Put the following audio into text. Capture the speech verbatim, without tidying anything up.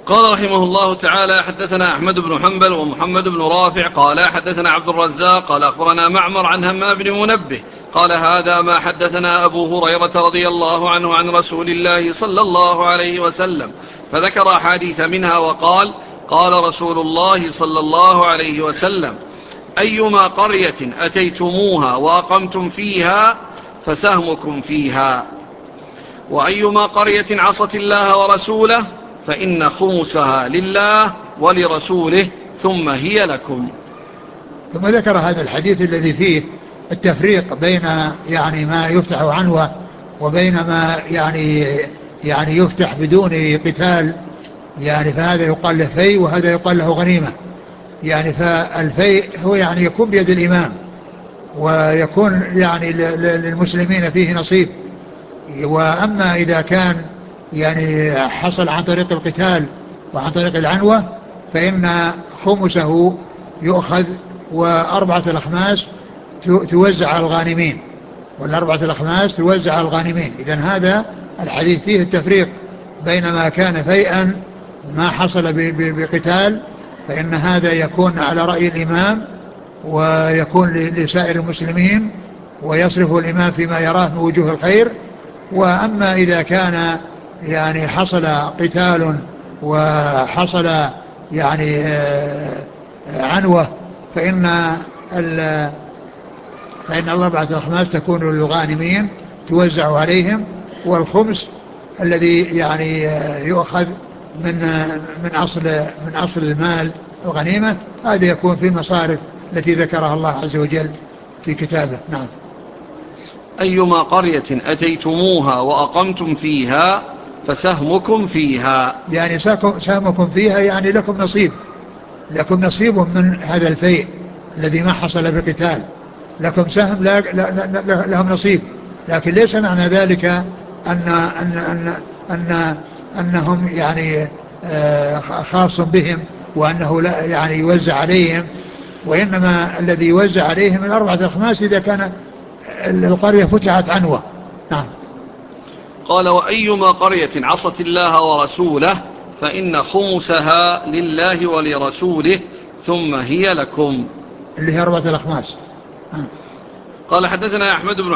قال رحمه الله تعالى: حدثنا أحمد بن حنبل ومحمد بن رافع قال حدثنا عبد الرزاق قال أخبرنا معمر عن همام بن منبه قال: هذا ما حدثنا أبو هريرة رضي الله عنه عن رسول الله صلى الله عليه وسلم، فذكر أحاديث منها وقال: قال رسول الله صلى الله عليه وسلم: أيما قرية أتيتموها وأقمتم فيها فسهمكم فيها، وأيما قرية عصت الله ورسوله فإن خمسها لله ولرسوله ثم هي لكم. ثم ذكر هذا الحديث الذي فيه التفريق بين يعني ما يفتح عنوة وبين ما يعني يعني يفتح بدون قتال، يعني فهذا يقال له فيء وهذا يقال له غنيمة. يعني فالفيء هو يعني يكون بيد الإمام ويكون يعني للمسلمين فيه نصيب، وأما إذا كان يعني حصل عن طريق القتال وعن طريق العنوة فإن خمسه يؤخذ وأربعة الأخماس توزع على الغانمين، والأربعة الأخماس توزع على الغانمين. إذن هذا الحديث فيه التفريق بين ما كان فيئا ما حصل بقتال فإن هذا يكون على رأي الإمام ويكون لسائر المسلمين ويصرف الإمام فيما يراه من وجوه الخير. وأما إذا كان يعني حصل قتال وحصل يعني عنوة فإن فإن الأربعة الأخماس تكون للغانمين توزع عليهم، والخمس الذي يعني يؤخذ من من أصل من أصل المال الغنيمة هذا يكون في المصارف التي ذكرها الله عز وجل في كتابه. نعم. أيما قرية أتيتموها وأقمتم فيها فسهمكم فيها، يعني سهمكم فيها يعني لكم نصيب، لكم نصيب من هذا الفيء الذي ما حصل بقتال، لكم سهم لا لا لا لهم نصيب، لكن ليس معنى ذلك أن أن أن أن أنهم يعني خاص بهم وأنه لا يعني يوزع عليهم، وإنما الذي يوزع عليهم الأربعة الأخماس إذا كان القرية فتحت عنوة. نعم. قال: وأيما قرية عصت الله ورسوله فإن خمسها لله ولرسوله ثم هي لكم، اللي هي أربعة الأخماس. قال: حدثنا أحمد بن